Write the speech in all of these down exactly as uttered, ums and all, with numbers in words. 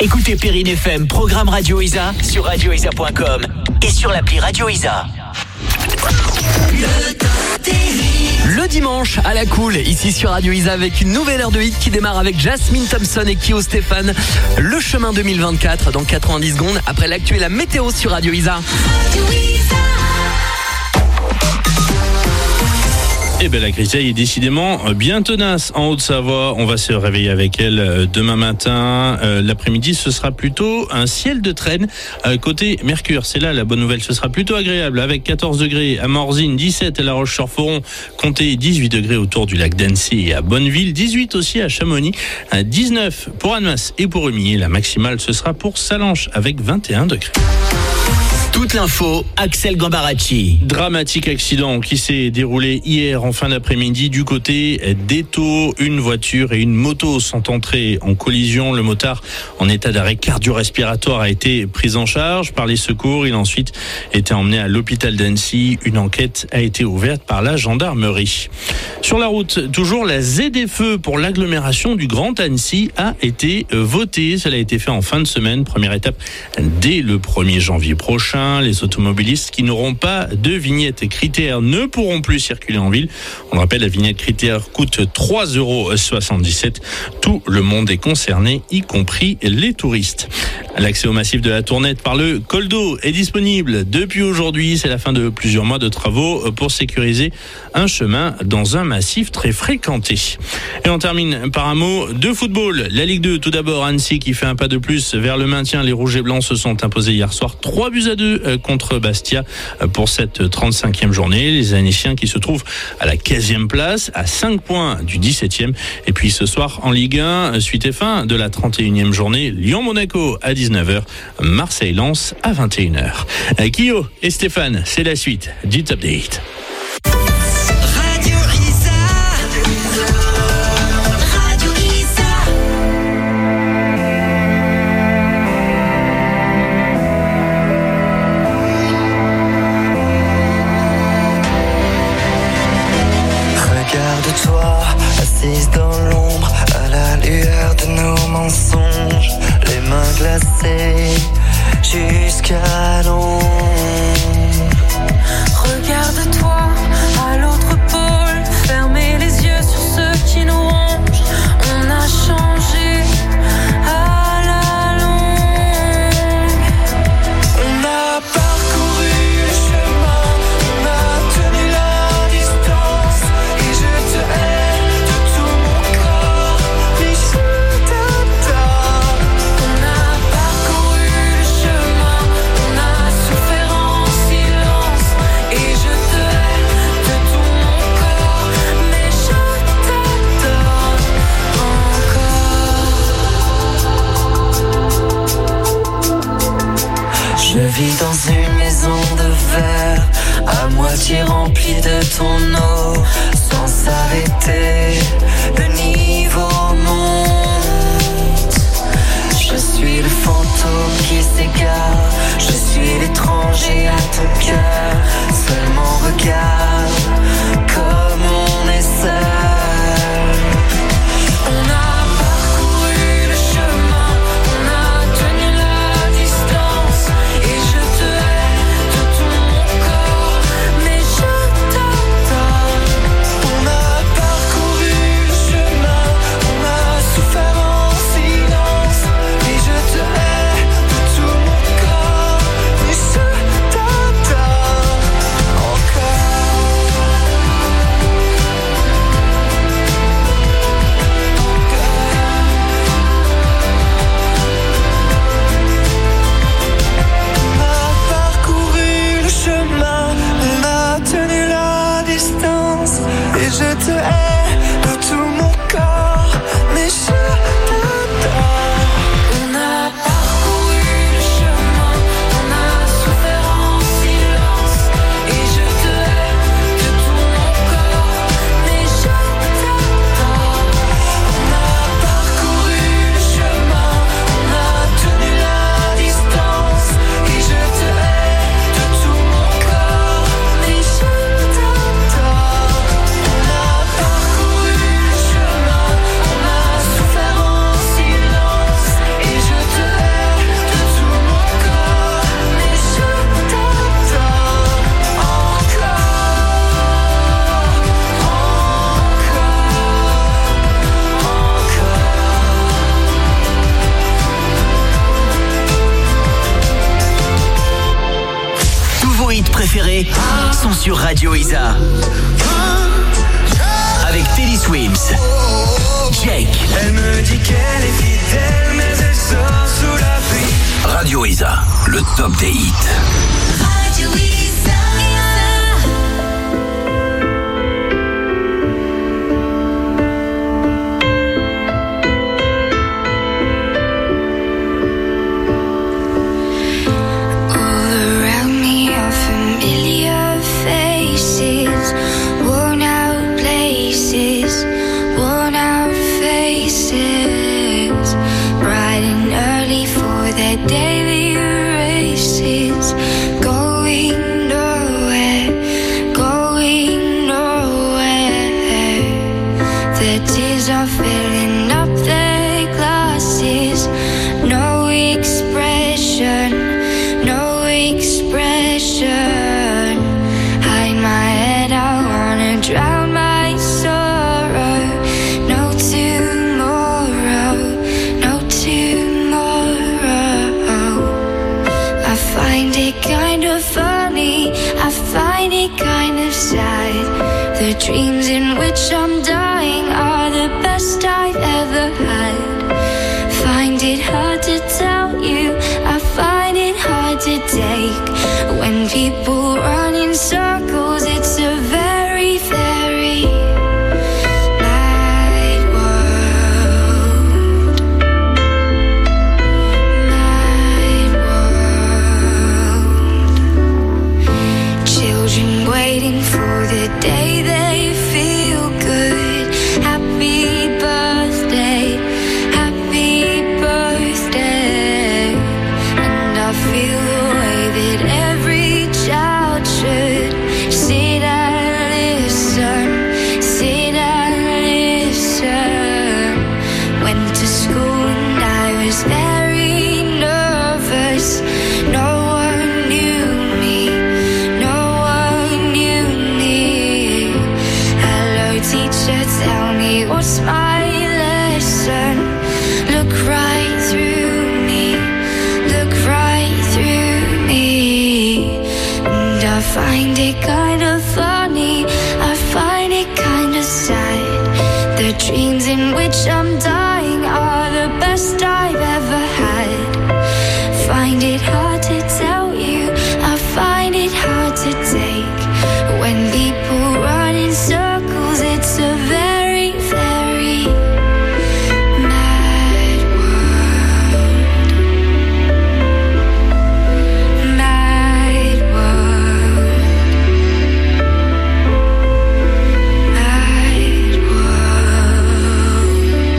Écoutez Perrine F M, programme Radio Isa sur radio isa point com et sur l'appli Radio Isa. Le dimanche à la cool, ici sur Radio Isa avec une nouvelle heure de hit qui démarre avec Jasmine Thompson et Kyo Stéphane. Le chemin deux mille vingt-quatre dans quatre-vingt-dix secondes après l'actu et la météo sur Radio Isa. Radio Isa. Eh bien, la grisaille est décidément bien tenace en Haute-Savoie. On va se réveiller avec elle demain matin. Euh, l'après-midi, ce sera plutôt un ciel de traîne. Euh, côté Mercure, c'est là la bonne nouvelle. Ce sera plutôt agréable avec quatorze degrés à Morzine, dix-sept à La Roche-sur-Foron, comptez dix-huit degrés autour du lac d'Annecy et à Bonneville, dix-huit aussi à Chamonix, dix-neuf pour Annemasse et pour Humilly. La maximale, ce sera pour Salanches avec vingt et un degrés. Toute l'info, Axel Gambaracci. Dramatique accident qui s'est déroulé hier en fin d'après-midi du côté d'Étaux. Une voiture et une moto sont entrées en collision. Le motard en état d'arrêt cardio-respiratoire a été pris en charge par les secours. Il a ensuite été emmené à l'hôpital d'Annecy. Une enquête a été ouverte par la gendarmerie. Sur la route, toujours la Z F E pour l'agglomération du Grand Annecy a été votée. Cela a été fait en fin de semaine. Première étape dès le premier janvier prochain. Les automobilistes qui n'auront pas de vignette critère ne pourront plus circuler en ville. On le rappelle, la vignette critère coûte trois euros soixante-dix-sept. Tout le monde est concerné, y compris les touristes. L'accès au massif de la Tournette par le col d'eau est disponible depuis aujourd'hui. C'est la fin de plusieurs mois de travaux pour sécuriser un chemin dans un massif très fréquenté. Et on termine par un mot de football. La Ligue deux, tout d'abord, Annecy qui fait un pas de plus vers le maintien. Les Rouges et Blancs se sont imposés hier soir trois buts à deux contre Bastia pour cette trente-cinquième journée. Les Annéciens qui se trouvent à la quinzième place, à cinq points du dix-septième. Et puis ce soir en Ligue un, suite et fin de la trente et unième journée, Lyon-Monaco à dix-neuf heures, Marseille-Lens à vingt et une heures. Kyo et Stéphane, c'est la suite du Top des Hits. Radio Isa. Radio Isa. Regarde-toi, assise dans l'ombre, à la lueur de nos mensonges, les mains glacées jusqu'à l'ombre. Regarde-toi à l'autre pôle, fermez les yeux sur ceux qui nous rongent. On a changé à la longue. On a parcouru le chemin, on a tenu la distance, et je te hais de tout mon corps, mais je t'adore. On a parcouru le chemin, on a souffert en silence, et je te hais de tout mon corps, mais je t'adore encore. Je vis dans une maison de verre, à moitié remplie de ton eau, sans s'arrêter, le niveau monte. Je suis le fantôme qui s'égare, je suis l'étranger à ton cœur. Seulement regarde comme on est seul. On a parcouru le chemin, on a tenu la distance, et je te hais de tout mon corps, mais je t'adore. On a parcouru le chemin. sont sur Radio Isa. Avec Teddy Swims, Jake. Elle me dit qu'elle est fidèle, mais elle sort sous la pluie. Radio Isa, le top des hits. Radio Isa. All around me are familiar faces, worn out places, worn out faces, bright and early for their daily races, going nowhere, going nowhere. Their tears are filling up their glasses, no expression, no expression. Hide my head, I wanna drown my sorrow. No tomorrow, no tomorrow. I find it kind of funny, I find it kind of sad. The dreams in which I'm dying are the best I've ever had. Find it hard to tell you, I find it hard to take. When people run in circles, it's a very, very mad world. Mad world. Children waiting for the day they feel good. Happy birthday, happy birthday. And I feel the way that every child should. Sit and listen, sit and listen. Went to school and I was very nervous. No one knew me, no one knew me. Hello teacher, tell me what's my lesson. Look right through me, look right through me. And I find it kind of funny, I find it kind of sad. The dreams in which I'm dying are the best I've ever had. Find it hard to tell you, I find it hard to take. When people run in circles, it's a very, very mad world. Mad world. Mad world.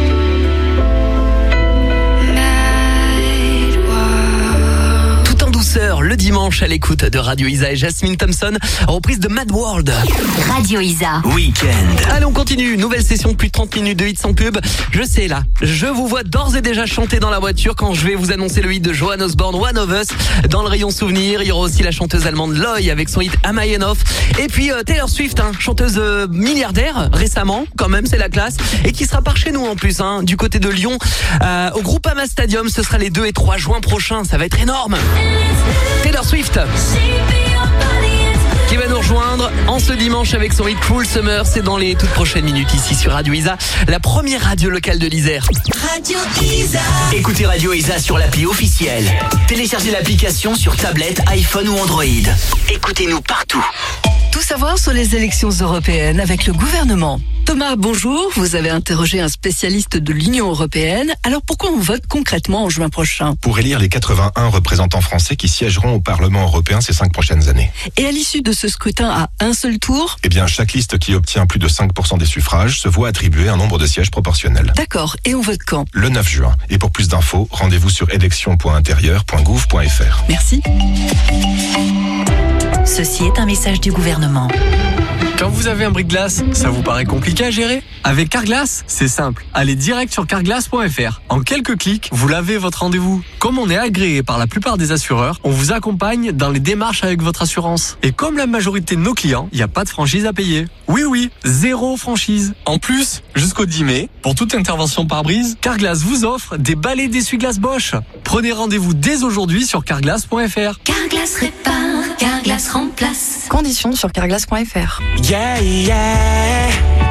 Mad world. Tout en douceur, le dimanche à l'écoute de Radio Isa et Jasmine Thompson, reprise de Mad World. Radio Isa. Week-end. Allez, on continue. Nouvelle session de plus de trente minutes de hits sans pub. Je sais là, je vous vois d'ores et déjà chanter dans la voiture quand je vais vous annoncer le hit de Johan Osborne, One of Us. Dans le rayon souvenir, il y aura aussi la chanteuse allemande Loy avec son hit Am I Enough. Et puis euh, Taylor Swift, hein, chanteuse euh, milliardaire récemment, quand même, c'est la classe. Et qui sera par chez nous en plus, hein, du côté de Lyon, euh, au Groupama Stadium. Ce sera les deux et trois juin prochains. Ça va être énorme. Taylor Swift qui va nous rejoindre en ce dimanche avec son hit Cruel Summer. C'est dans les toutes prochaines minutes ici sur Radio Isa, la première radio locale de l'Isère. Radio Isa. Écoutez Radio Isa sur l'appli officielle. Téléchargez l'application sur tablette, iPhone ou Android. Écoutez-nous partout. Tout savoir sur les élections européennes avec le gouvernement. Thomas, bonjour. Vous avez interrogé un spécialiste de l'Union européenne. Alors pourquoi on vote concrètement en juin prochain? Pour élire les quatre-vingt-un représentants français qui siégeront au Parlement européen ces cinq prochaines années. Et à l'issue de ce scrutin à un seul tour? Eh bien, chaque liste qui obtient plus de cinq pour cent des suffrages se voit attribuer un nombre de sièges proportionnel. D'accord. Et on vote quand? Le neuf juin. Et pour plus d'infos, rendez-vous sur élections point intérieur point gouv point fr. Merci. Ceci est un message du gouvernement. Quand vous avez un brise-glace, ça vous paraît compliqué à gérer? Avec Carglass, c'est simple. Allez direct sur carglass point fr. En quelques clics, vous lavez votre rendez-vous. Comme on est agréé par la plupart des assureurs, on vous accompagne dans les démarches avec votre assurance. Et comme la majorité de nos clients, il n'y a pas de franchise à payer. Oui, oui, zéro franchise. En plus, jusqu'au dix mai, pour toute intervention par brise, Carglass vous offre des balais d'essuie-glace Bosch. Prenez rendez-vous dès aujourd'hui sur carglass point fr. Carglass répare, Carglass Carglass remplace. Conditions sur carglass point f r. Yeah, yeah.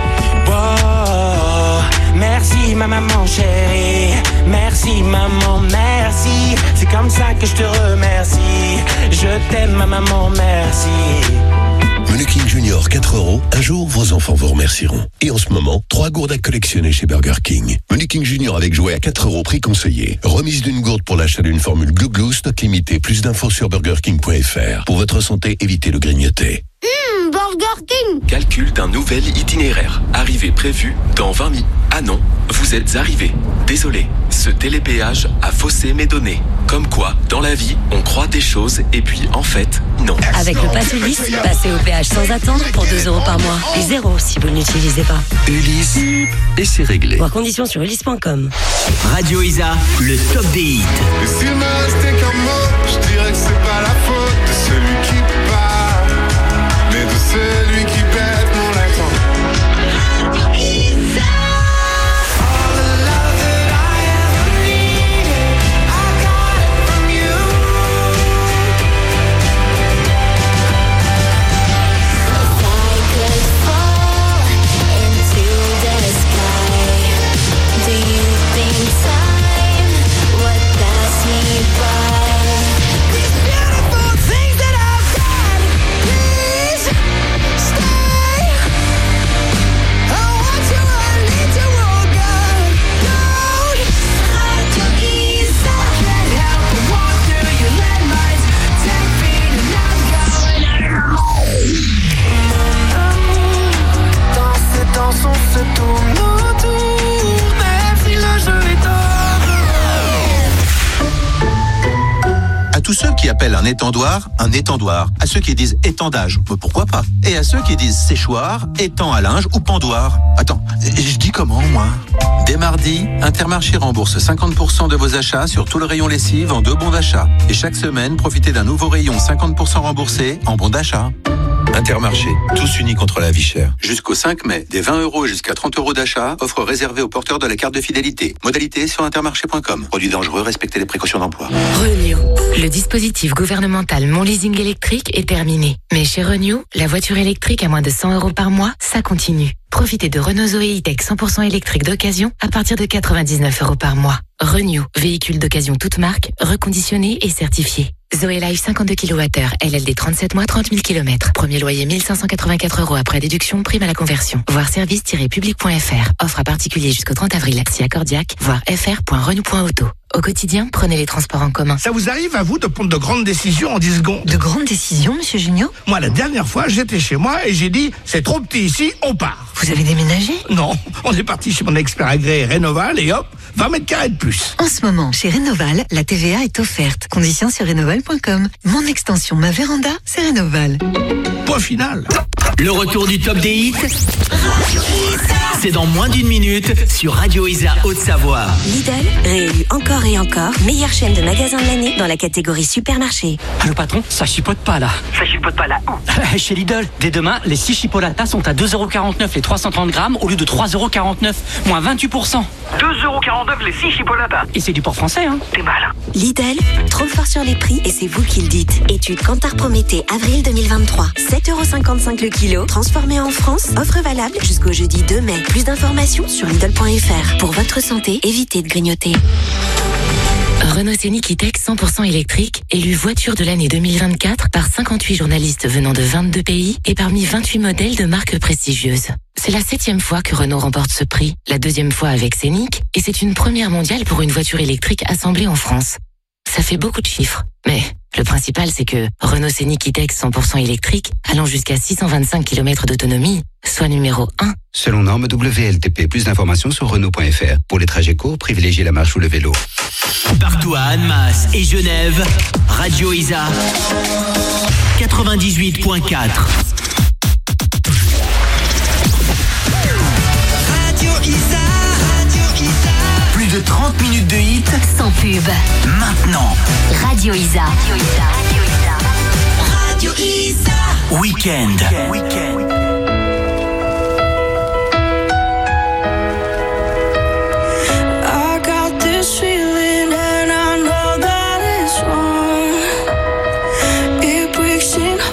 Wow. Merci ma maman chérie. Merci maman, merci. C'est comme ça que je te remercie. Je t'aime ma maman, merci. Menu King Junior quatre euros. Un jour, vos enfants vous remercieront. Et en ce moment, trois gourdes à collectionner chez Burger King. Menu King Junior avec jouet à quatre euros, prix conseillé. Remise d'une gourde pour l'achat d'une formule Glou Glou, stock limité. Plus d'infos sur burger king point f r. Pour votre santé, évitez le grignoter. Mmh, Burger King. Calcul d'un nouvel itinéraire. Arrivée prévue dans vingt minutes. Ah non, vous êtes arrivé. Désolé, ce télépéage a faussé mes données. Comme quoi, dans la vie, on croit des choses et puis en fait, non. Avec le pass Ulysse, passez au péage sans attendre pour deux euros par mois. Et zéro si vous ne l'utilisez pas. Ulysse, et c'est réglé. Voir conditions sur ulysse point com. Radio Isa, le top des hits. Et s'il me restait qu'un mot, je dirais que c'est pas la faute de celui qui parle, mais de celui qui pète mon accent. À tous ceux qui appellent un étendoir un étendoir, à ceux qui disent étendage, pourquoi pas, et à ceux qui disent séchoir, étang à linge ou pendoir. Attends, je dis comment moi? Dès mardi, Intermarché rembourse cinquante pour cent de vos achats sur tout le rayon lessive en deux bons d'achat. Et chaque semaine, profitez d'un nouveau rayon cinquante pour cent remboursé en bons d'achat. Intermarché, tous unis contre la vie chère. Jusqu'au cinq mai, des vingt euros jusqu'à trente euros d'achat, offre réservée aux porteurs de la carte de fidélité. Modalité sur intermarché point com. Produit dangereux, respectez les précautions d'emploi. Renew. Le dispositif gouvernemental Mon Leasing électrique est terminé. Mais chez Renew, la voiture électrique à moins de cent euros par mois, ça continue. Profitez de Renault Zoé E-Tech cent pour cent électrique d'occasion à partir de quatre-vingt-dix-neuf euros par mois. Renew, véhicule d'occasion toute marque, reconditionné et certifié. Zoé Life cinquante-deux kilowattheures, L L D trente-sept mois, trente mille kilomètres. Premier loyer mille cinq cent quatre-vingt-quatre euros après déduction, prime à la conversion. Voir service tiret public point f r. Offre à particulier jusqu'au trente avril. Si accordiaque, voir f r point renew point auto. Au quotidien, prenez les transports en commun. Ça vous arrive à vous de prendre de grandes décisions en dix secondes? De grandes décisions, monsieur Junio? Moi, la dernière fois, j'étais chez moi et j'ai dit, c'est trop petit ici, on part. Vous avez déménagé? Non, on est parti chez mon expert agréé Rénoval et hop, vingt mètres carrés de plus. En ce moment, chez Rénoval, la T V A est offerte. Conditions sur rénoval point com. Mon extension, ma véranda, c'est Rénoval. Point final. Le retour du top des hits, c'est dans moins d'une minute sur Radio Isa Haute-Savoie. Lidl, réélu encore et encore meilleure chaîne de magasins de l'année dans la catégorie supermarché. Allô patron, ça chipote pas là. Ça chipote pas là où? Chez Lidl, dès demain, les six chipolatas sont à deux euros quarante-neuf les trois cent trente grammes au lieu de trois euros quarante-neuf, moins vingt-huit pour cent. deux euros quarante-neuf les six chipolatas. Et c'est du port français, hein. T'es mal. Lidl, trop fort sur les prix et c'est vous qui le dites. Étude Kantar Prométhée, avril deux mille vingt-trois. sept euros cinquante-cinq le kilo, transformé en France. Offre valable jusqu'au jeudi deux mai. Plus d'informations sur Lidl point f r. Pour votre santé, évitez de grignoter. Renault Scénic E-Tech cent pour cent électrique, élu voiture de l'année deux mille vingt-quatre par cinquante-huit journalistes venant de vingt-deux pays et parmi vingt-huit modèles de marques prestigieuses. C'est la septième fois que Renault remporte ce prix, la deuxième fois avec Scénic, et c'est une première mondiale pour une voiture électrique assemblée en France. Ça fait beaucoup de chiffres, mais le principal c'est que Renault Scénic E-Tech cent pour cent électrique, allant jusqu'à six cent vingt-cinq kilomètres d'autonomie, soit numéro un. Selon norme W L T P, plus d'informations sur Renault point f r. Pour les trajets courts, privilégiez la marche ou le vélo. Partout à Annemasse et Genève, Radio Isa quatre-vingt-dix-huit point quatre. Radio Isa, Radio Isa. Plus de trente minutes de hit sans pub. Maintenant. Radio Isa. Radio Isa. Radio Isa. Weekend. Weekend. This feeling and I know that it's wrong. It breaks in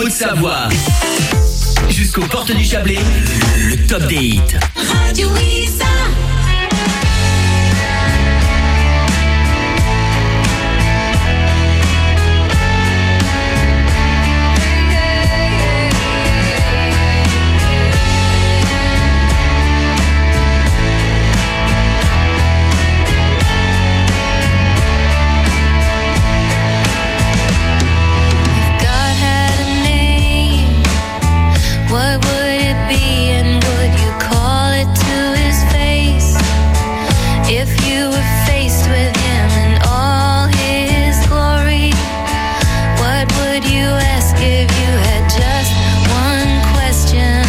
Haute-Savoie. Jusqu'aux portes du Chablais, le top des hits. Radio Isa. What would it be and would you call it to his face? If you were faced with him in all his glory, what would you ask if you had just one question?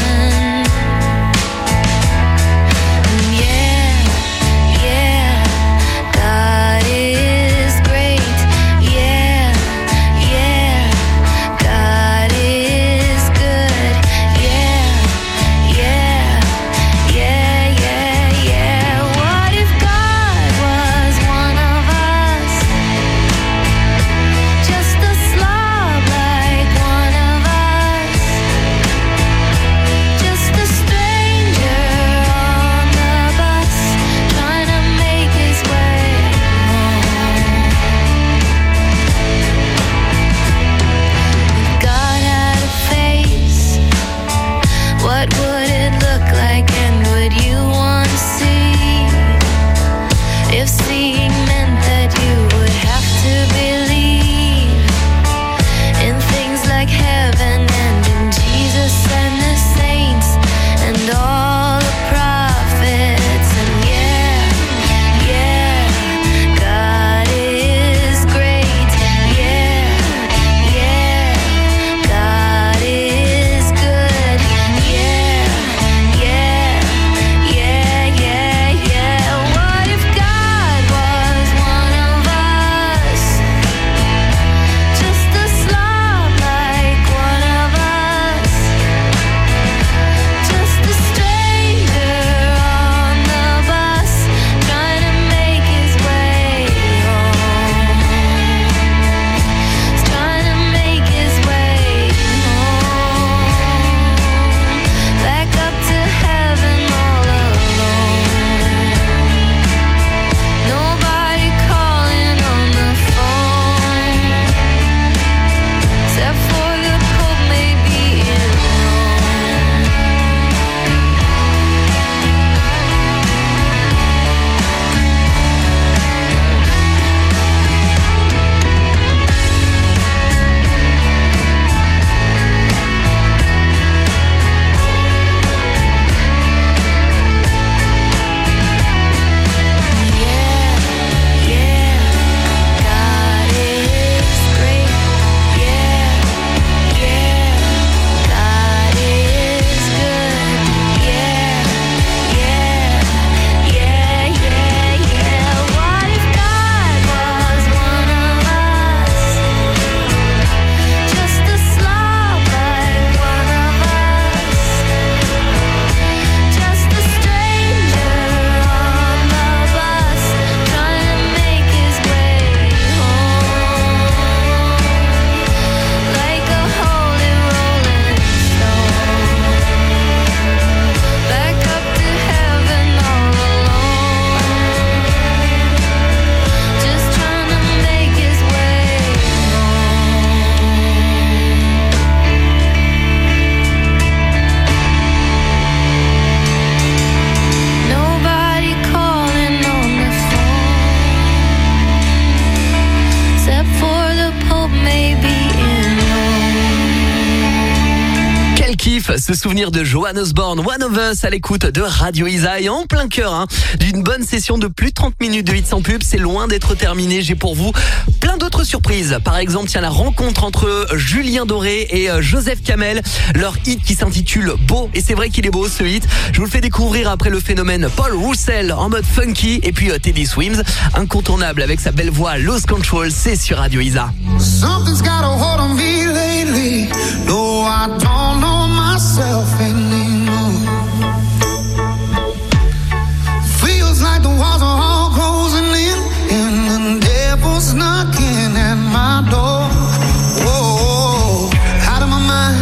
And yeah, yeah, God is great. Yeah, yeah, God is good. Yeah, yeah, yeah, yeah. What if God was one of us? Just a slob like one of us. Just a stranger on the bus, trying to make his way home. If God had a face, what would it look like and would you want to see? If seeing meant that you would have to believe in things like heaven and in Jesus and the saints and all the prophets. And yeah, yeah, God is great. Yeah, yeah, God is good. Yeah, yeah, yeah, yeah, yeah. What if God was one of us? Just a slob like one of us. Just a stranger on the bus, trying to make his way home. Trying to make his way home. Back up to heaven all alone. Nobody calling on the phone, except for the Pope maybe in Rome. Yeah, yeah, God is great. Yeah, yeah, God is good. Yeah, yeah, yeah, yeah, yeah. What if God was one of us? Just a slob like one of us. Just a stranger on the bus, trying to make his way home. Like a holy rolling stone. Back up to heaven all alone. Just trying to make his way home. Nobody calling on the phone, except for the Pope maybe in Rome. Quel kiff, ce souvenir de Joan Osborne, One of Us à l'écoute de Radio Isa et en plein cœur hein, d'une bonne session de plus de trente minutes de hits sans pub. C'est loin d'être terminé. J'ai pour vous plein d'autres surprises. Par exemple, tiens, la rencontre entre Julien Doré et euh, Joseph Kamel. Leur hit qui s'intitule Beau. Et c'est vrai qu'il est beau ce hit. Je vous le fais découvrir après le phénomène Paul Roussel en mode funky. Et puis euh, Teddy Swims, incontournable avec sa belle voix Lost Control. C'est sur Radio Isa. Something's got a hold on me lately. No, I don't know myself anymore. Feels like the walls are all closing in, and the devil's knocking at my door. Whoa, out of my mind.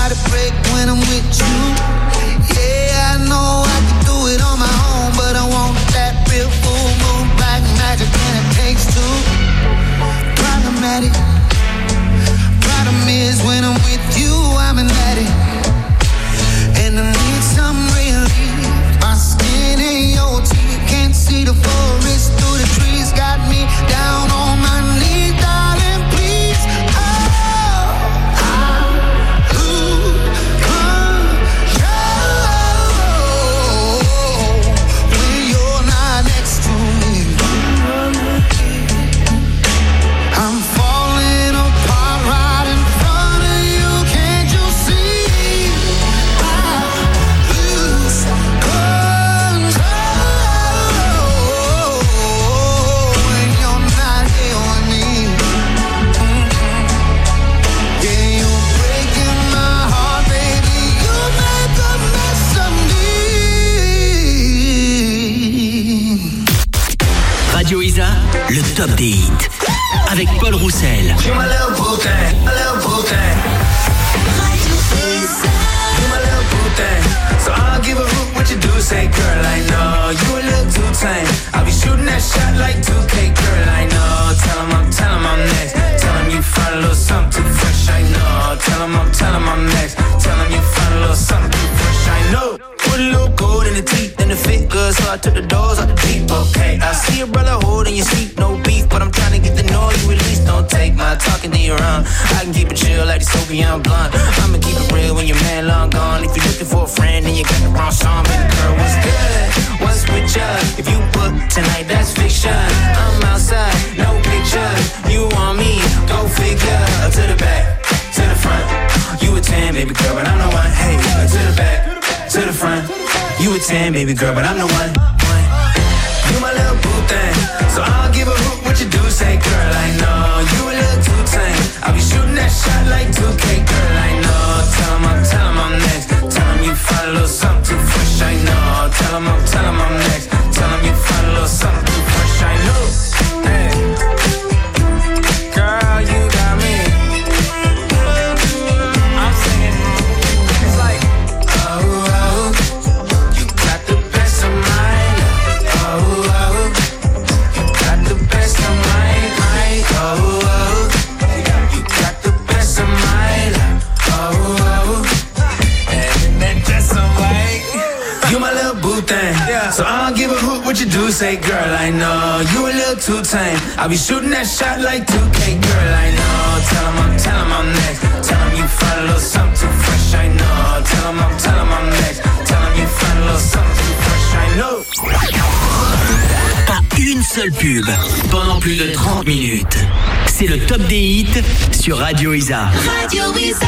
heart to break when I'm with you. Yeah, I know I can do it on my own, but I want that real full moon, black magic, and it takes two. Problematic. Problem is when I'm with you, I'm an addict, and I need some relief. My skin ain't your teeth, can't see the forest through the trees. Got me down on my knees, darling, please. Oh, I lose control when you're not next to me. I'm falling apart right in front of you, can't you see? I lose control when you're not here with me. Yeah, you're breaking my heart, baby. You make a mess of me. Radio Isa, le top des hits. Avec Paul Roussel. You're my little boo thing, a little boo thing. You're my little boo thing. So I'll give a hoot what you do, say, girl, I know you a little too tame. I'll be shooting that shot like two K, girl, I know. Tell him I'm, tell him I'm next. Tell him you find a little something too fresh, I know. Tell him I'm, tell him I'm next. Tell him you find a little something too fresh, I know. Put a little gold in the teeth and the fit good, so I took the doors out the deep, okay. I see your brother holding your seat, no beef, but I'm trying to get the noise you release. Don't take my talking to your own. I can keep it chill like the Soviet blunt. I'ma keep it real when your man long gone. If you're looking for a friend and you got the wrong song, baby girl, what's good? What's with ya? If you book tonight, that's fiction. I'm outside, no pictures. You want me? Go figure. To the back, to the front. You a ten, baby girl, but I'm the one. Hey, to the back, to the front. You a ten, baby girl, but I'm the one. one. You my little boo thing, so I'll give a hoot what you do, say, girl, I know you a little too tame. I'll be shooting that shot like two K, girl, I know. Tell him I'm, tell him I'm next. Tell him you find a little something too fresh, I know. Tell him I'm, tell him I'm next. Tell him you find a little something too fresh, I know. Hey, girl, you got me. I'm singing, it's like, oh, oh, you got the best of mine. Oh, oh, you got the best of mine. Oh, oh, you got the best of mine. Oh, oh, and that dress on white. You my little boo thing, yeah. So I don't give a hoot what you do, say, girl, I know you a little too tame. I'll be shooting that shot like two K, girl, I know. Tell him I'm, tell him I'm next. Tell him you find a little something too fresh, I know. Tell him I'm, tell him I'm next. Tell him you find a little something too fresh, I know. Pas une seule pub pendant plus de trente minutes. C'est le top des hits sur Radio Isa. Radio Isa.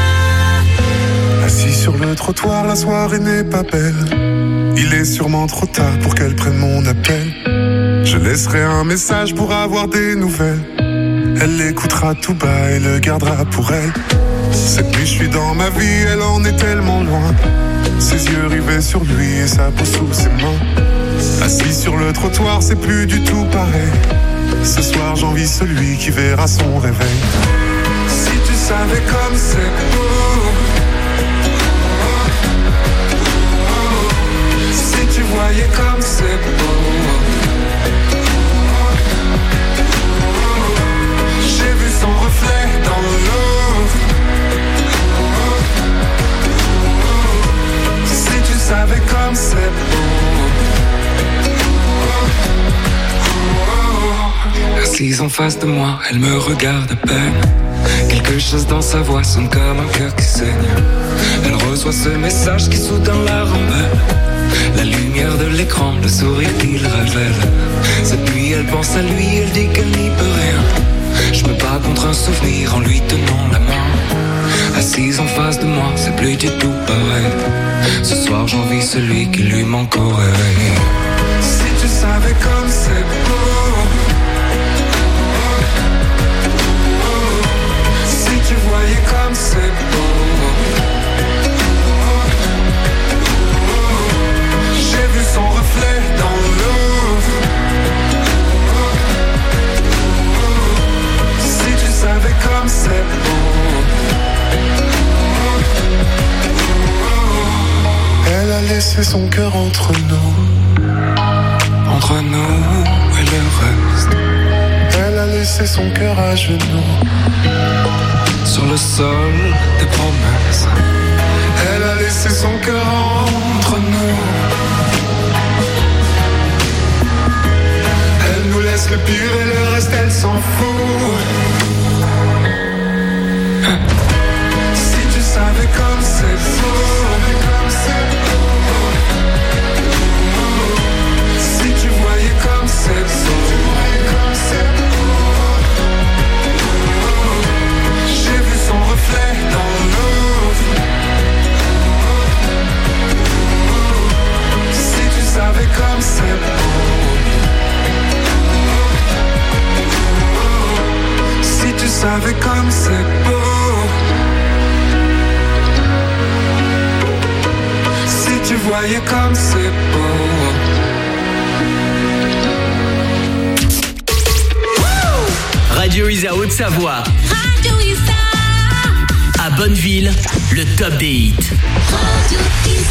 Assis sur le trottoir, la soirée n'est pas belle. Il est sûrement trop tard pour qu'elle prenne mon appel. Je laisserai un message pour avoir des nouvelles. Elle l'écoutera tout bas et le gardera pour elle. Cette nuit je suis dans ma vie, elle en est tellement loin. Ses yeux rivés sur lui et sa peau sous ses mains. Assis sur le trottoir, c'est plus du tout pareil. Ce soir j'envie celui qui verra son réveil. Si tu savais comme c'est beau. Si tu voyais comme c'est beau. J'ai vu son reflet dans l'eau. Si tu savais comme c'est beau. Assise en face de moi, elle me regarde à peine. Quelque chose dans sa voix sonne comme un cœur qui saigne. Elle reçoit ce message qui soudain la rembelle. La lumière de l'écran, le sourire qu'il révèle. Cette nuit elle pense à lui, elle dit qu'elle n'y peut rien. Je me bats contre un souvenir en lui tenant la main. Assise en face de moi, c'est plus du tout pareil. Ce soir j'envie celui qui lui manque au réveil. Si tu savais comme c'est beau. Si tu voyais comme c'est beau. J'ai vu son reflet dans l'eau. Si tu savais comme c'est beau. laissé son cœur entre nous. Entre nous et le reste. Elle a laissé son cœur à genoux. Sur le sol des promesses. Elle a laissé son cœur entre nous. Elle nous laisse le pire et le reste elle s'en fout. Si tu savais comme c'est beau. Si tu voyais comme c'est beau. J'ai vu son reflet dans l'eau. Si tu savais comme c'est beau. Si tu savais comme c'est beau. Si tu voyais comme c'est beau. Radio Isa Haute-Savoie. Radio Isa. À Bonneville, le top des hits. Radio Isa.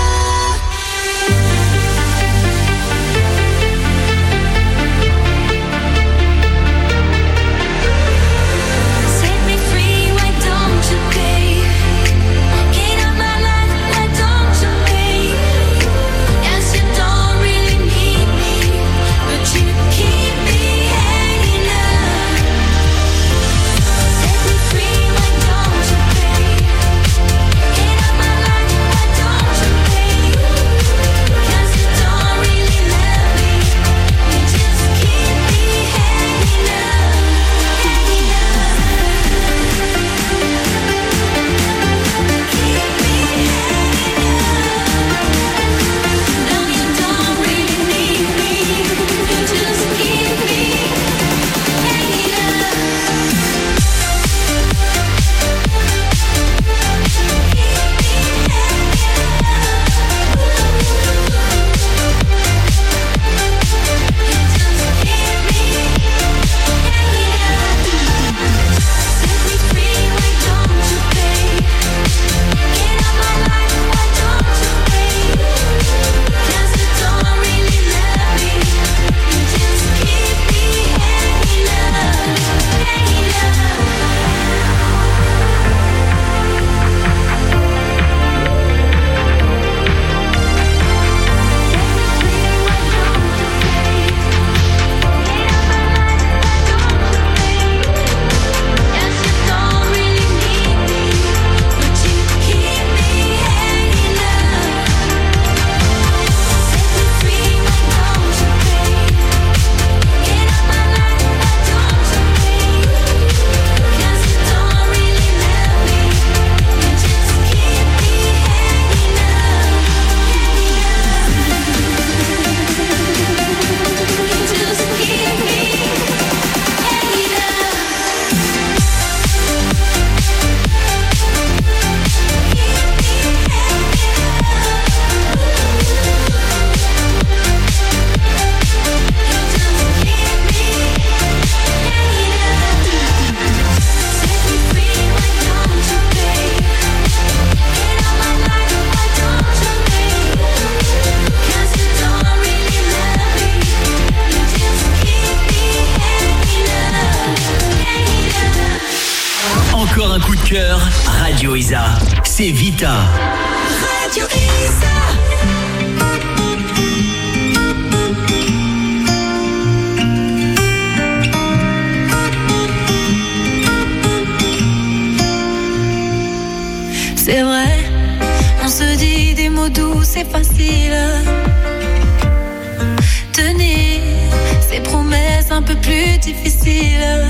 Radio Isa, c'est Vita. Radio Isa. C'est vrai, on se dit des mots doux, c'est facile. Tenir ces promesses un peu plus difficiles.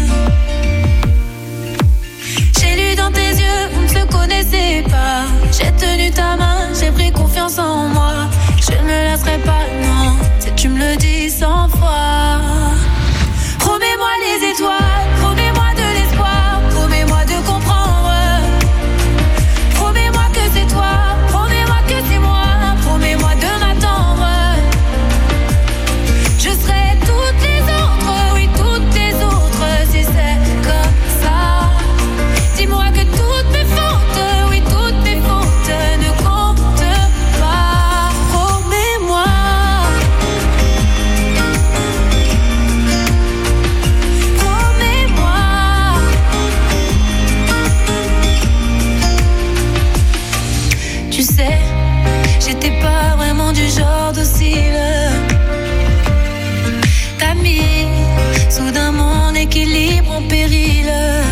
J'ai lu dans tes yeux, vous ne se connaissez pas. J'ai tenu ta main, j'ai pris confiance en moi. Je ne me lasserai pas, non, si tu me le dis cent fois. Promets-moi les étoiles, promets-moi de l'espoir, promets-moi de comprendre. Promets-moi que c'est toi, promets-moi que c'est moi, promets-moi de m'attendre. Je serai toutes les autres, oui toutes les autres, si c'est comme ça. Dis-moi que toutes mes fautes, oui toutes mes fautes ne comptent pas. genre docile. T'as mis soudain mon équilibre en péril.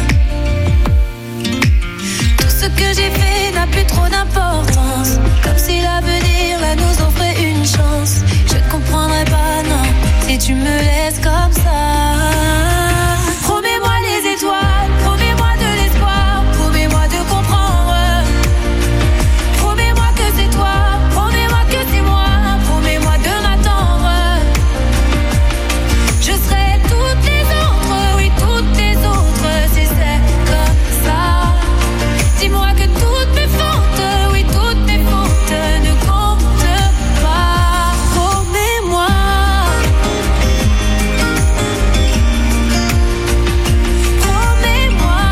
Tout ce que j'ai fait n'a plus trop d'importance, comme si l'avenir là nous offrait une chance. Je ne comprendrai pas, non, si tu me laisses comme ça. Promets-moi les étoiles, promets-moi de l'espoir, promets-moi de comprendre. Promets-moi que c'est toi, promets-moi que c'est moi, promets-moi de m'attendre. Je serai toutes les autres, oui toutes les autres, si c'est comme ça. Dis-moi que toutes mes fautes, oui toutes mes fautes ne comptent pas. Promets-moi. Promets-moi.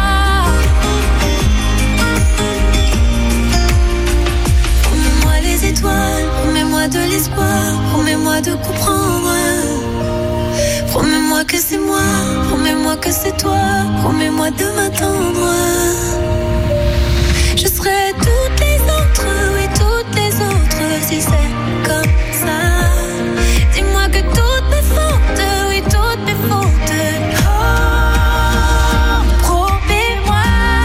Promets-moi les étoiles, promets-moi de l'espoir, promets-moi de comprendre. Promets-moi que c'est moi, promets-moi que c'est toi, promets-moi de m'attendre. Je serai toutes les autres, oui toutes les autres, si c'est comme ça. Dis-moi que toutes mes fautes, oui toutes mes fautes. Oh, promets-moi.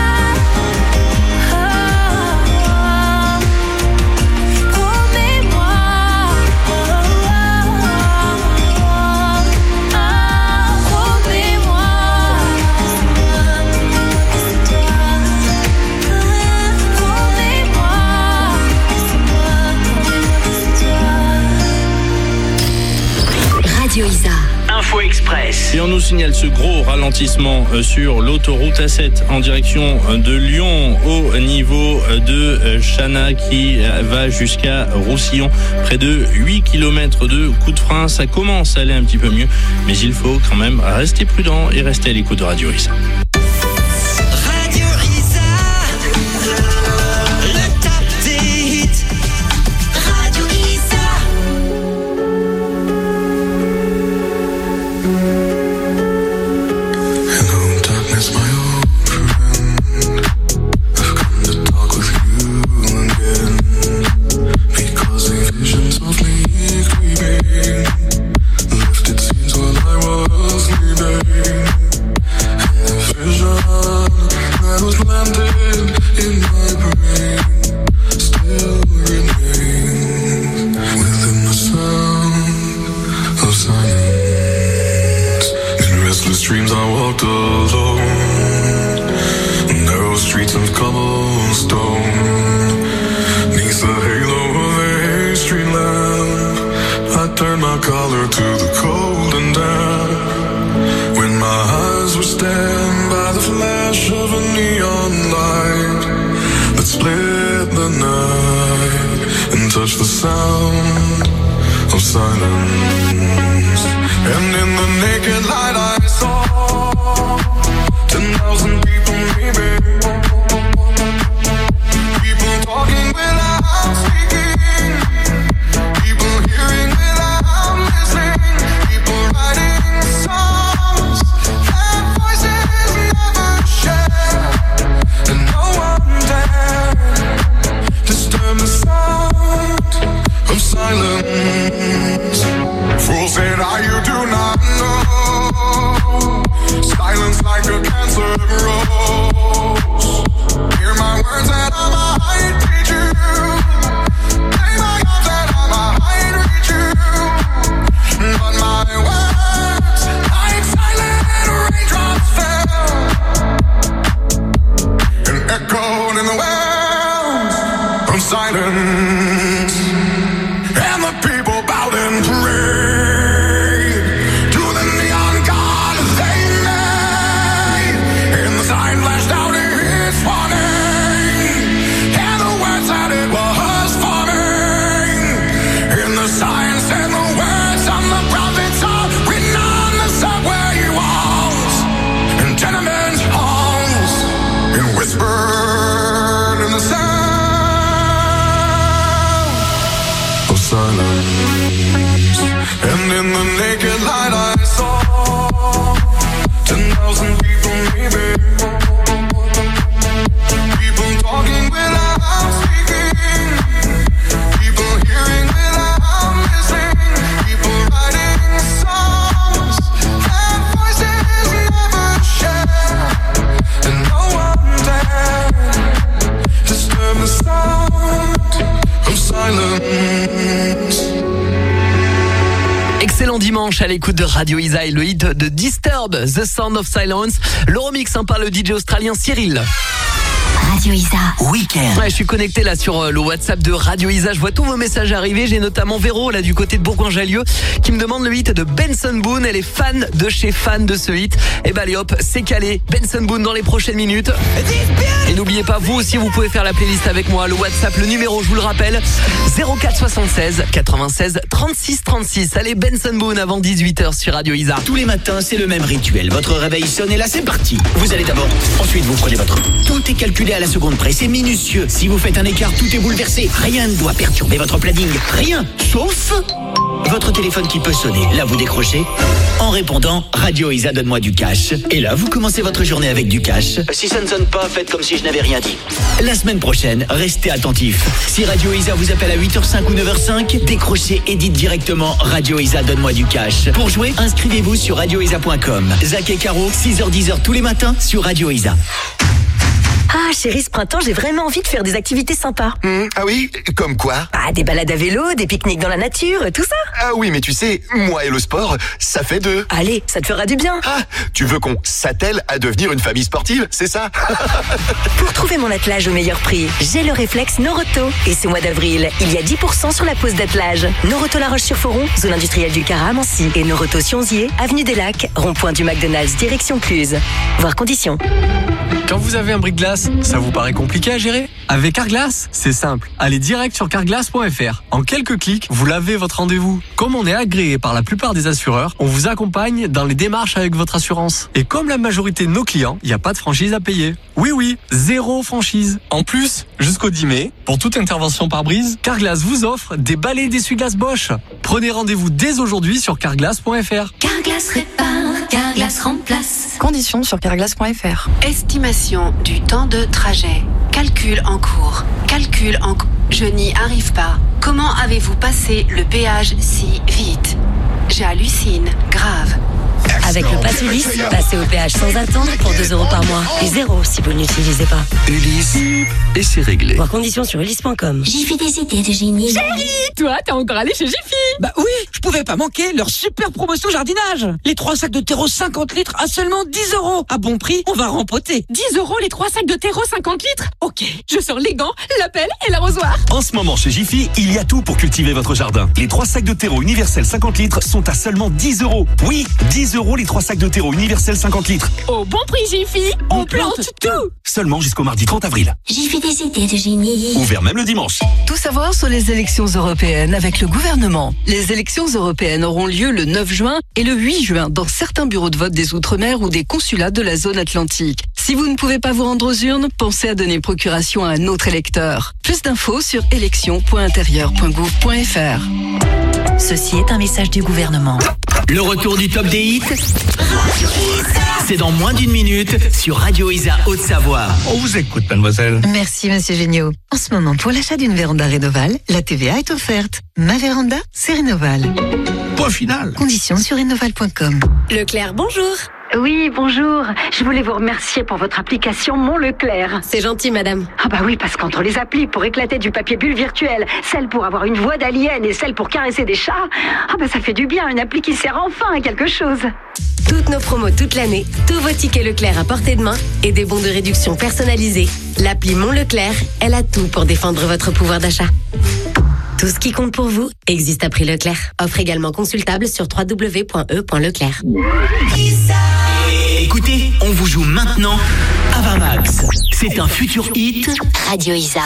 Oh, promets-moi. Oh, promets-moi. C'est toi. Radio Isa. Info Express. Et on nous signale ce gros ralentissement sur l'autoroute A sept en direction de Lyon au niveau de Chana qui va jusqu'à Roussillon. Près de huit kilomètres de coup de frein. Ça commence à aller un petit peu mieux, mais il faut quand même rester prudent et rester à l'écoute de Radio Isa. Radio Isa, le top des hits. Radio Isa. Hello, darkness, my old friend. I've come to talk with you again, because the visions of me creeping lifted scenes while I was sleeping, and the vision that was planted in my brain still remains within the sound of silence. In restless dreams I walked alone, narrow streets of cobblestone, neath the halo of a street lamp. I turned my collar to the cold and damp, when my eyes were stabbed by the flash of a neon light that split the night and touched the sound of silence. And in the naked light I saw ten thousand people maybe, people talking without speaking, people hearing without listening, people writing songs that voices never share, and no one dared disturb the sound of silence. Fool said I, you do not know, silence like a cancer grows. Hear my words and I might teach you, play my arms and I might reach you, but my words like silent raindrops fell and echoed in the wells of silence. And the people bowed and prayed to the neon god they made, and the sign flashed out its warning, and the words that it was forming, and the sign said the words of the prophets are written on the subway walls and tenement halls, and whispered in the sound of silence. And in the naked light I saw ten thousand people maybe, people talking without speaking, people hearing without Excellent dimanche à l'écoute de Radio Isa et le hit de Disturbed, The Sound of Silence. Le remix hein, par le D J australien Cyril. Radio Isa. Week-end. Ouais, je suis connecté là sur le WhatsApp de Radio Isa. Je vois tous vos messages arriver. J'ai notamment Véro là du côté de Bourgoin-Jallieu qui me demande le hit de Benson Boone. Elle est fan de chez fan de ce hit. Et bah allez hop, c'est calé. Benson Boone dans les prochaines minutes. Et n'oubliez pas, vous aussi vous pouvez faire la playlist avec moi. Le WhatsApp, le numéro, je vous le rappelle, zéro quatre soixante-seize quatre-vingt-seize trente-six trente-six. Allez, Benson Boone avant dix-huit heures sur Radio Isa. Tous les matins, c'est le même rituel. Votre réveil sonne et là, c'est parti. Vous allez d'abord, ensuite vous prenez votre... Tout est calculé à la seconde près, c'est minutieux. Si vous faites un écart, tout est bouleversé. Rien ne doit perturber votre planning. Rien, sauf votre téléphone qui peut sonner. Là, vous décrochez en répondant « Radio Isa, donne-moi du cash ». Et là, vous commencez votre journée avec du cash. Si ça ne sonne pas, faites comme si je n'avais rien dit. La semaine prochaine, restez attentifs. Si Radio Isa vous appelle à huit heures cinq ou neuf heures cinq, décrochez et dites directement « Radio Isa, donne-moi du cash ». Pour jouer, inscrivez-vous sur radio isa point com. Zach et Caro, six heures dix heures tous les matins sur Radio Isa. Ah chérie, ce printemps, j'ai vraiment envie de faire des activités sympas. Mmh, ah oui, comme quoi? Ah, des balades à vélo, des pique-niques dans la nature, tout ça. Ah oui, mais tu sais, moi et le sport, ça fait deux. Allez, ça te fera du bien. Ah, tu veux qu'on s'attelle à devenir une famille sportive, c'est ça? Pour trouver mon attelage au meilleur prix, j'ai le réflexe Noroto. Et ce mois d'avril, il y a dix pour cent sur la pause d'attelage. Noroto La Roche-sur-Foron, zone industrielle du Cara à Mancy. Et Noroto Sionzier, avenue des Lacs, rond-point du McDonald's, direction Cluse. Voir conditions. Quand vous avez un bris-de-glace, ça vous paraît compliqué à gérer? Avec Carglass, c'est simple. Allez direct sur carglass point f r. En quelques clics, vous lavez votre rendez-vous. Comme on est agréé par la plupart des assureurs, on vous accompagne dans les démarches avec votre assurance. Et comme la majorité de nos clients, il n'y a pas de franchise à payer. Oui, oui, zéro franchise. En plus, jusqu'au dix mai, pour toute intervention par brise, Carglass vous offre des balais d'essuie-glace Bosch. Prenez rendez-vous dès aujourd'hui sur carglass point f r. Carglass répare, Carglass remplace. Conditions sur carglass point f r. Estimation du temps de trajet. Calcul en cours. Calcul en cours. Je n'y arrive pas. Comment avez-vous passé le péage si vite? J'hallucine. Grave. Avec le Pass Ulysse, passez au péage sans attendre pour deux euros par mois. Et zéro si vous ne l'utilisez pas. Ulysse, et c'est réglé. Voir conditions sur ulysse point com. Jiffy des idées de génie. Chérie, toi, t'es encore allé chez Jiffy? Bah oui, je pouvais pas manquer leur super promotion jardinage. Les trois sacs de terreau cinquante litres à seulement dix euros. À bon prix, on va rempoter. dix euros les trois sacs de terreau cinquante litres? Ok, je sors les gants, la pelle et l'arrosoir. En ce moment, chez Jiffy, il y a tout pour cultiver votre jardin. Les trois sacs de terreau universel cinquante litres sont à seulement dix euros. Oui, dix euros les trois sacs de terreau universel cinquante litres. Au bon prix Jiffy, on, on plante, plante tout. Seulement jusqu'au mardi trente avril. Jiffy des idées de génie. Ouvert même le dimanche. Tout savoir sur les élections européennes avec le gouvernement. Les élections européennes auront lieu le neuf juin et le huit juin dans certains bureaux de vote des Outre-mer ou des consulats de la zone atlantique. Si vous ne pouvez pas vous rendre aux urnes, pensez à donner procuration à un autre électeur. Plus d'infos sur élections point intérieur point gouv point f r. Ceci est un message du gouvernement. Le retour du top des hits, c'est dans moins d'une minute sur Radio Isa Haute-Savoie. On vous écoute, mademoiselle. Merci, monsieur Géniaud. En ce moment, pour l'achat d'une véranda Rénoval, la T V A est offerte. Ma véranda, c'est Rénoval. Point final. Conditions sur rénoval point com. Leclerc, bonjour. Oui, bonjour. Je voulais vous remercier pour votre application Mon Leclerc. C'est gentil, madame. Ah bah oui, parce qu'entre les applis pour éclater du papier bulle virtuel, celle pour avoir une voix d'alien et celle pour caresser des chats, ah bah ça fait du bien, une appli qui sert enfin à quelque chose. Toutes nos promos toute l'année, tous vos tickets Leclerc à portée de main et des bons de réduction personnalisés. L'appli Mon Leclerc, elle a tout pour défendre votre pouvoir d'achat. Tout ce qui compte pour vous existe à prix Leclerc. Offre également consultable sur w w w point e point leclerc. Écoutez, on vous joue maintenant Avamax. C'est un futur hit. Radio Isa.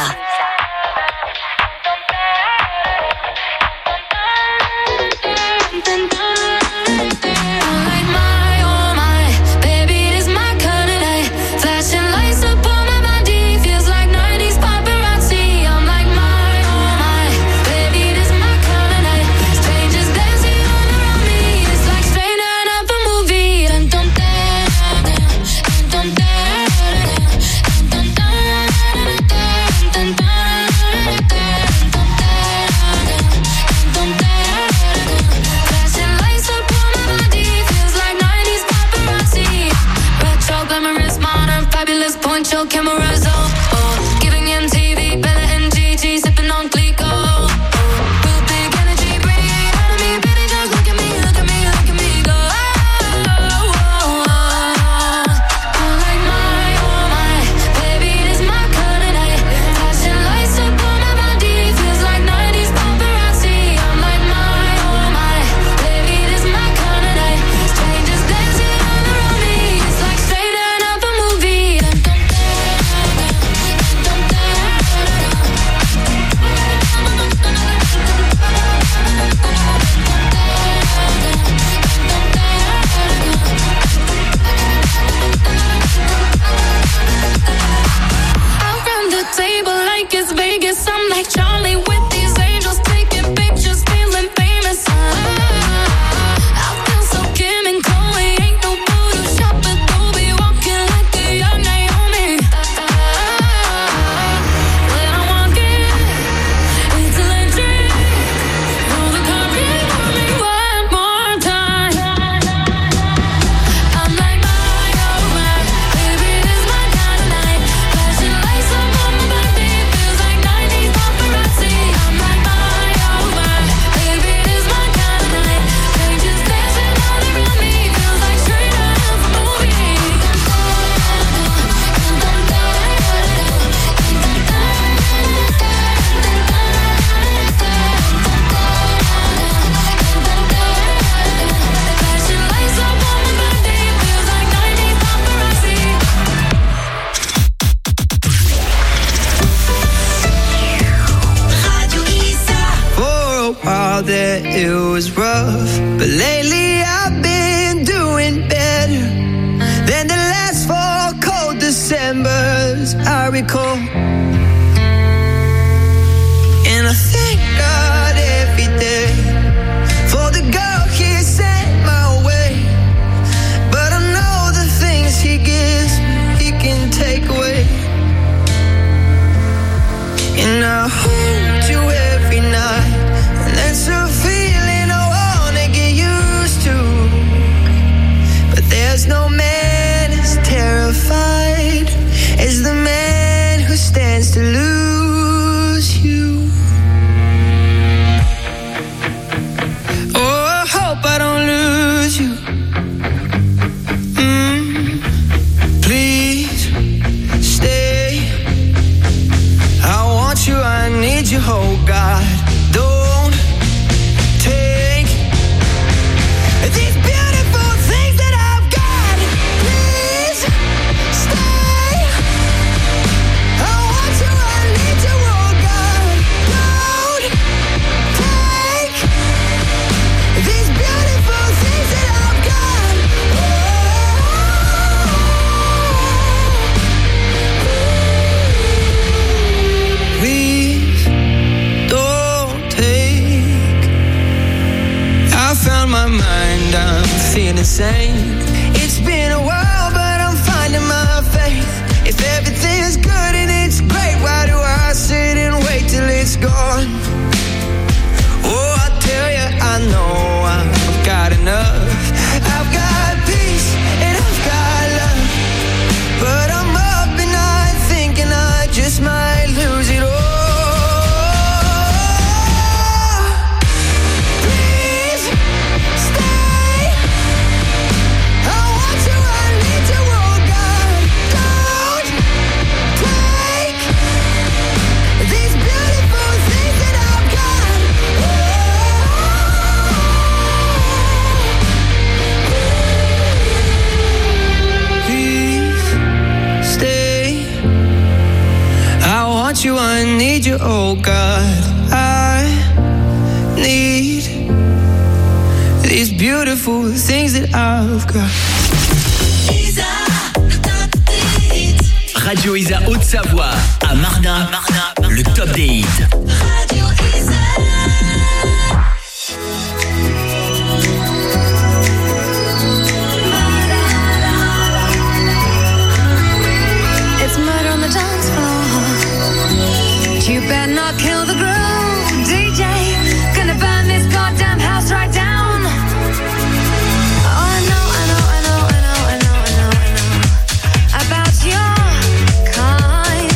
Poncho cameras, oh, oh. Giving M T V, Bella and Gigi, sipping on Clico. Vegas, Vegas. I'm like Charlie with these angels taking pictures, feeling famous. I feel so Kim and Chloe, ain't no Photoshop, but they'll be walking like a young Naomi. When I'm walking, it's electric. Roll the carpet for me one more time. I'm like my, oh my, baby, this my kind of night. Flashing lights up on my body, feels like nineties paparazzi. I'm like my, oh my, baby, this my kind of night. They just dancing all around me, feels like straight out of a movie. Flashing lights up on my body, feels like nineties paparazzi. For a while there it was rough, but lately I've been doing better than the last four cold Decembers I recall. And I thank God every day for the girl He sent my way. But I know the things He gives me, He can take away. And I hold you every night, and that's a feeling I wanna get used to. But there's no man as terrified as the man who stands to lose you. Oh, I hope I don't lose you. Mm, please stay. I want you, I need you, oh God. Don't take these beautiful things that I've got. Please stay. I want you, I need you, oh God. Don't take these beautiful things that I've got. Please don't take. I found my mind, I'm feeling sane. It's been a while, but I'm finding my faith. If everything's good and it's great, why do I sit and wait till it's gone? Oh, I tell you, I know I've got enough. I've got peace and I've got love, but I'm up and I thinking I just might lose it all. Please stay. I want you, I need you, oh God. Don't take these beautiful things that I've got. Please stay. I want you, I need you, oh God. I need these beautiful things that I've got. Radio Isa Haute-Savoie, à Marnin, le top des hits. It's murder on the dance floor. But you better not kill the groove, D J. Gonna burn this goddamn house right down. Oh, I know, I know, I know, I know, I know, I know, I know about your kind.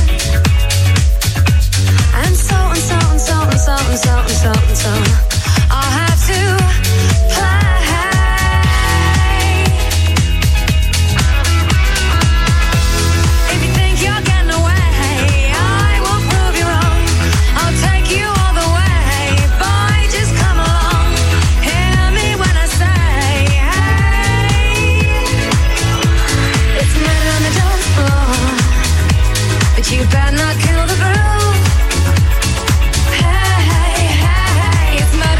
And so and so and so and so and so and so and so I'll have to play. If you think you're getting away, I will prove you wrong. I'll take you all the way. Boy, just come along. Hear me when I say, hey. It's murder on the dance floor, but you better not kill the groove. Hey, hey, hey, it's murder.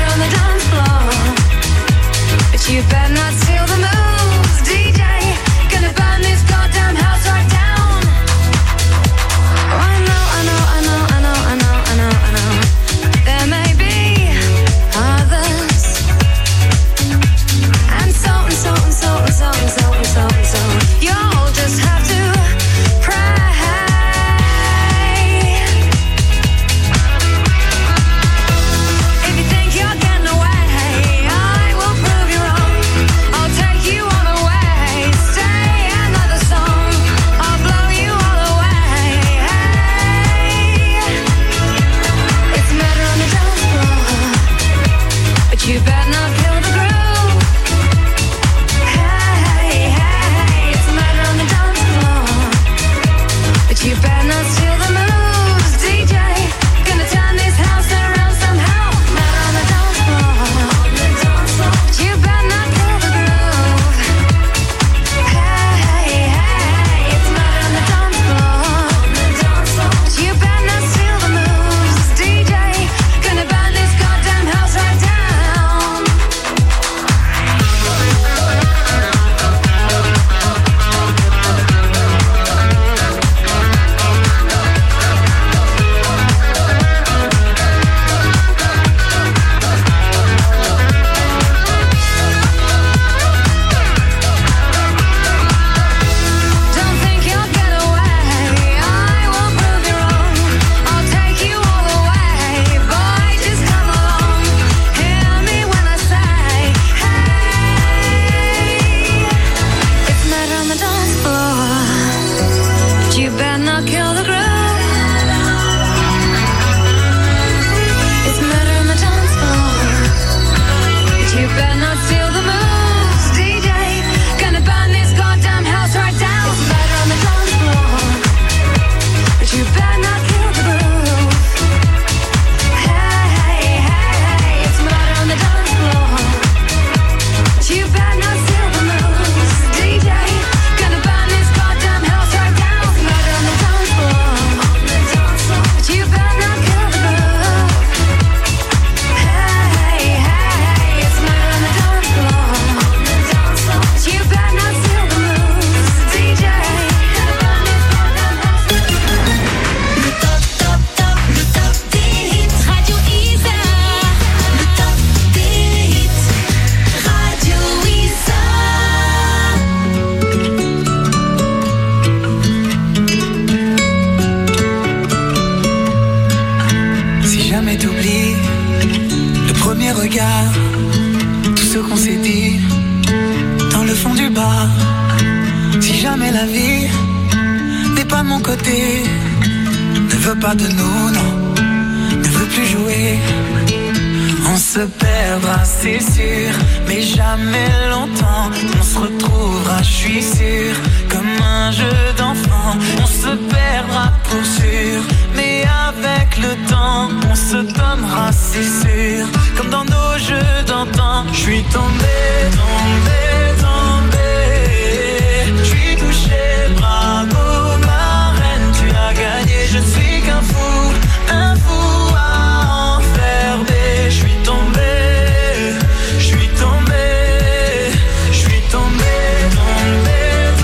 jamais t'oublie le premier regard, tout ce qu'on s'est dit dans le fond du bar. Si jamais la vie n'est pas de mon côté, ne veut pas de nous, non, ne veut plus jouer, on se perdra, c'est sûr, mais jamais longtemps. On se retrouvera, je suis sûr, comme un jeu d'enfant. On se perdra pour sûr, mais avec le temps, on se donnera, c'est sûr, comme dans nos jeux d'antan. Je suis tombé, tombé, tombé, je suis touché, bravo ma reine, tu as gagné, je suis qu'un fou, un fou à enfermer. Je suis tombé, je suis tombé, je suis tombé, tombé,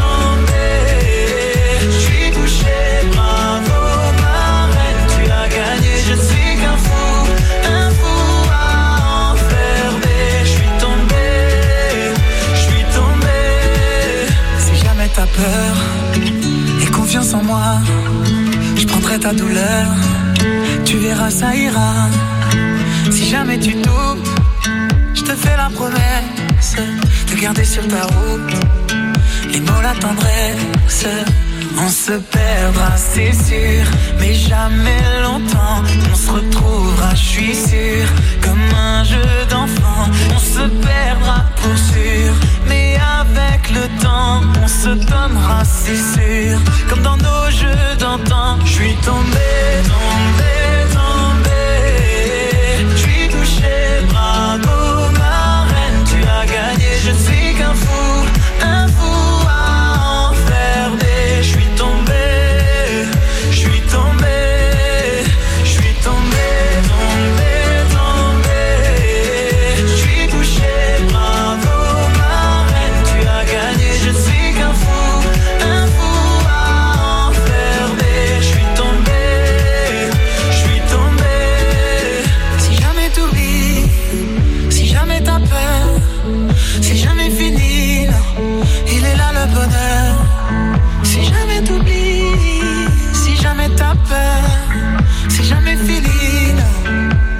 tombé, je suis touché, bravo ma reine, tu as gagné, je suis qu'un fou, un fou à enfermer. Je suis tombé, je suis tombé. Si jamais t'as peur et confiance en moi, je prendrai ta douleur, tu verras ça ira. Si jamais tu doutes, je te fais la promesse de garder sur ta route les mots, la tendresse. On se perdra, c'est sûr, mais jamais longtemps. On se retrouvera, je suis sûr, comme un jeu d'enfant. On se perdra pour sûr, mais avec le temps, on se donnera, c'est sûr, comme dans nos jeux d'antan. Je suis tombé, tombé, tombé, je suis touché, bravo ma reine, tu as gagné, je suis qu'un fou, un fou à enfermer. Je suis tombé, je suis tombé, je suis tombé, tombé, tombé, je suis touché, bravo ma reine, tu as gagné, je suis qu'un fou, un fou à enfermer. Je suis tombé, je suis tombé. Si jamais t'oublies, si jamais t'as peur, si jamais fini, non, il est là le bonheur. Si jamais t'oublies, si jamais t'as peur, si jamais fini, non,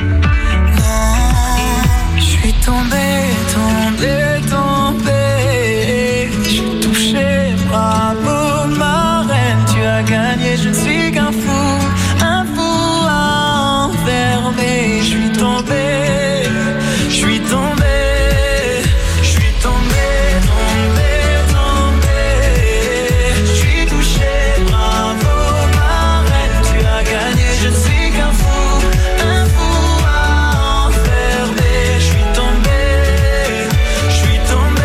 non. Je suis tombé, tombé, tombé, je suis touché, bravo ma reine, tu as gagné, je ne suis qu'un fou, un fou à enfermer. Je suis tombé, je suis tombé, je suis tombé, tombé, tombé, je suis touché, bravo ma reine, tu as gagné, je ne suis qu'un fou, un fou à enfermer. Je suis tombé, je suis tombé.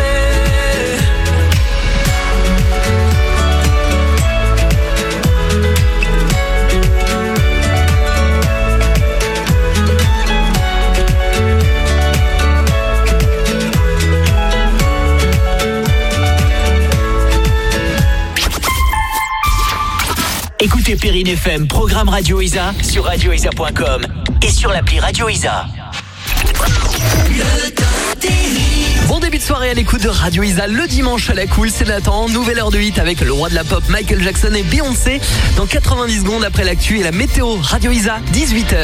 Écoutez Perrine F M, programme Radio Isa sur radio isa point com et sur l'appli Radio Isa. Bon début de soirée à l'écoute de Radio Isa le dimanche à la cool, c'est Nathan, nouvelle heure de hit avec le roi de la pop Michael Jackson et Beyoncé dans quatre-vingt-dix secondes après l'actu et la météo. Radio Isa, dix-huit heures.